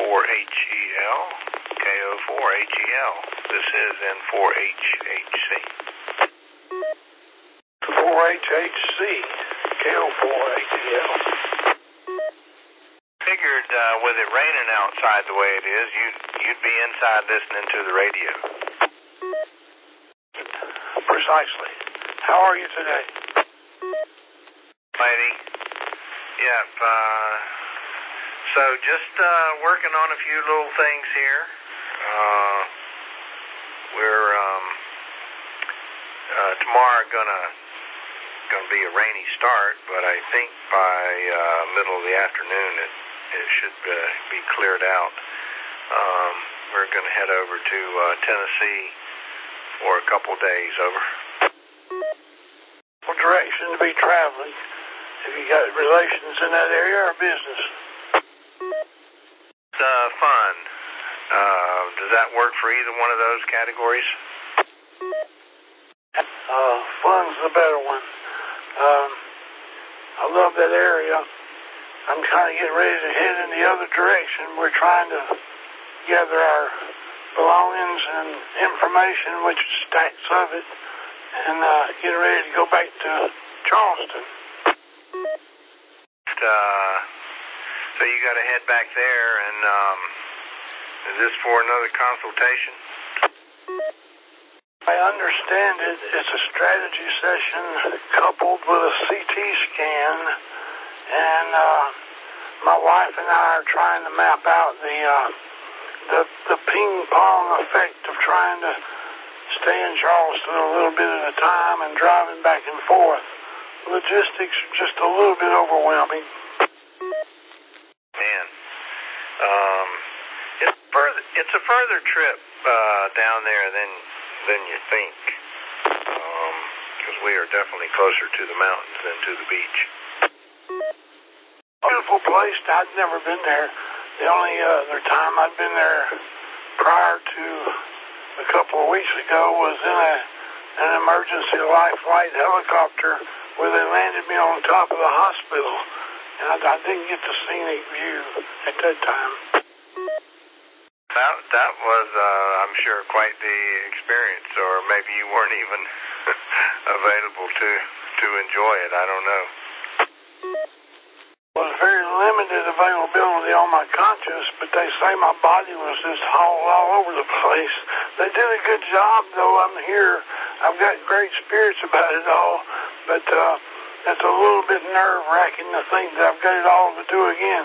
N4HEL, KO4HEL. This is N4HHC. 4HHC, KO4HEL. Figured with it raining outside the way it is, you'd be inside listening to the radio. Precisely. How are you today? Lady. Yep. So just working on a few little things here. We're tomorrow gonna be a rainy start, but I think by middle of the afternoon it should be cleared out. We're gonna head over to Tennessee for a couple days. Over. What direction to be traveling? Have you got relations in that area or business? Fun. Does that work for either one of those categories? Fun's the better one. I love that area. I'm kind of getting ready to head in the other direction. We're trying to gather our belongings and information, which is stacks of it, and getting ready to go back to Charleston. So you got to head back there, and is this for another consultation? I understand it's a strategy session coupled with a CT scan, and my wife and I are trying to map out the ping pong effect of trying to stay in Charleston a little bit at a time and driving back and forth. Logistics are just a little bit overwhelming. Man, it's a further trip down there than you think, because we are definitely closer to the mountains than to the beach. Beautiful place. I'd never been there. The only other time I'd been there prior to a couple of weeks ago was in an emergency life flight helicopter where they landed me on top of the hospital, and I didn't get the scenic view at that time. That was, I'm sure, quite the experience, or maybe you weren't even available to enjoy it. I don't know. It was very limited availability on my conscience, but they say my body was just hauled all over the place. They did a good job, though. I'm here. I've got great spirits about it all, but it's a little bit nerve-wracking to think that I've got it all to do again.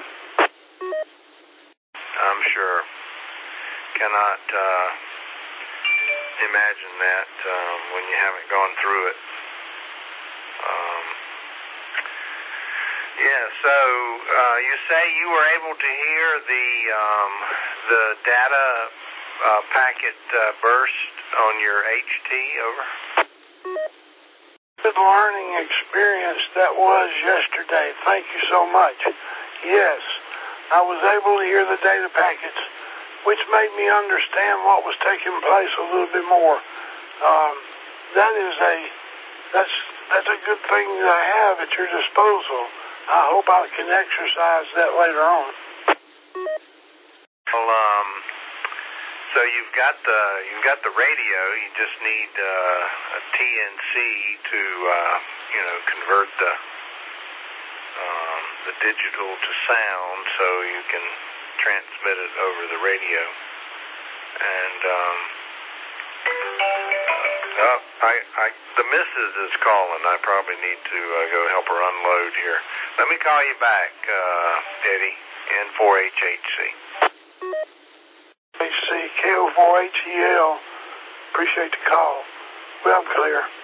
I'm sure. Cannot imagine that when you haven't gone through it. Yeah, so you say you were able to hear the data packet burst on your HT, over? Good learning experience that was yesterday. Thank you so much. Yes, I was able to hear the data packets, which made me understand what was taking place a little bit more. That's a good thing to have at your disposal. I hope I can exercise that later on. Well, so you've got the radio. You just need a TNC to convert the digital to sound, so you can transmit it over the radio. And the missus is calling. I probably need to go help her unload here. Let me call you back, Eddie, N4HHC. HC, KO4HEL. Appreciate the call. Well, I'm clear.